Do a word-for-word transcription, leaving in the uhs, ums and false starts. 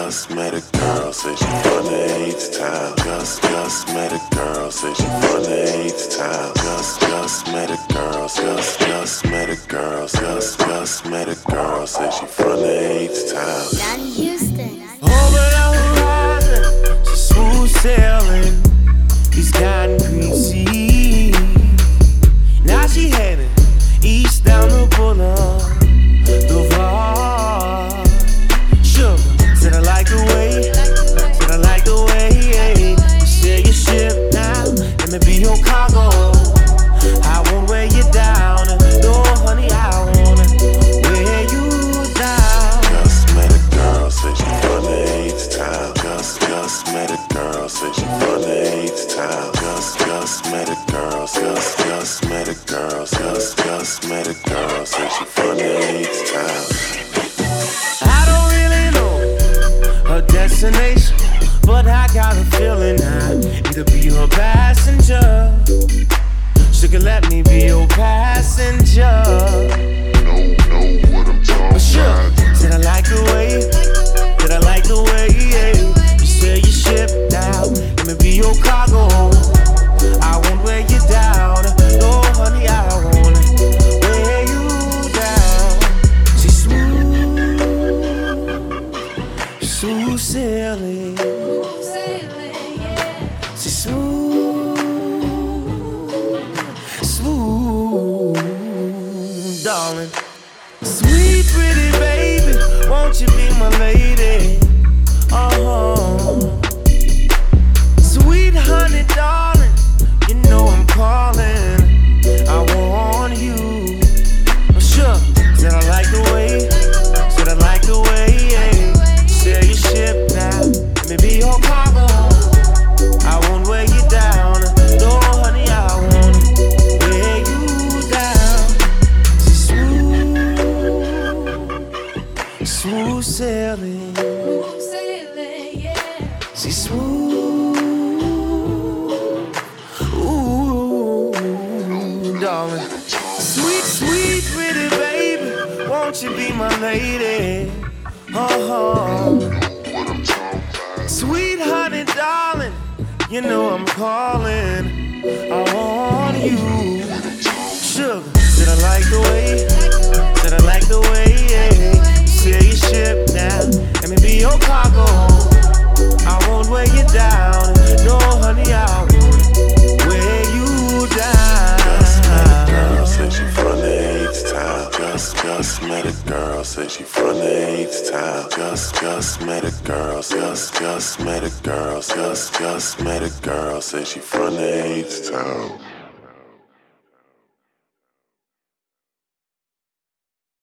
just met a girl, say she from the eighth town. Just, just met a girl, say she from the eighth town. Just, just met a girl, just, just met a girl, just, just met a girl, say she from the eighth town. Don Houston. Over the horizon, she's smooth sailing these concrete seas. Now she heading east down the boulevard. Sugar, said I like the way, said I like the way. You sail your ship now, let me be your cargo. I won't weigh you down, no honey, I wanna weigh you down. Just met a girl, say she from the eighth town. Just, just met a girl, say she from the eighth town. Just, just met a girl, just, just met a girl, just, just met a girl, say she from the eighth town. I don't really know her destination, but I got a feeling I need to be her passenger. She can let me be your passenger. Know, know what I'm talking But sure, about. said I like the way, said I like the way, yeah. You sail your ship now, let me be your cargo. I won't weigh you down, no honey, I wanna weigh you down. She's smooth, smooth sailing. She's smooth, smooth, darling. Sweet, pretty baby, won't you be my lady? Uh-huh. Sweet honey, darling, you know I'm calling. I want you. I'm sure that I like the way, said I like the way, yeah. Sail your ship now, let me be your cargo. I won't weigh you down, no honey, I won't weigh you down. She's smooth, smooth sailing. She's smooth, ooh, darling. Sweet, sweet, pretty baby, won't you be my lady? Uh-huh. Sweet honey, darling, you know I'm calling. I want you. Sugar, said I like the way, said I like the way, yeah. Sail your ship now, let me be your cargo. I won't weigh you down, no honey, I won't weigh you down. Just met a girl, say she from the eighth town. Just, just met a girl, say she from the eighth town. Just, just met a girl, just, just met a girl, just, just met a girl, say she from the eighth town.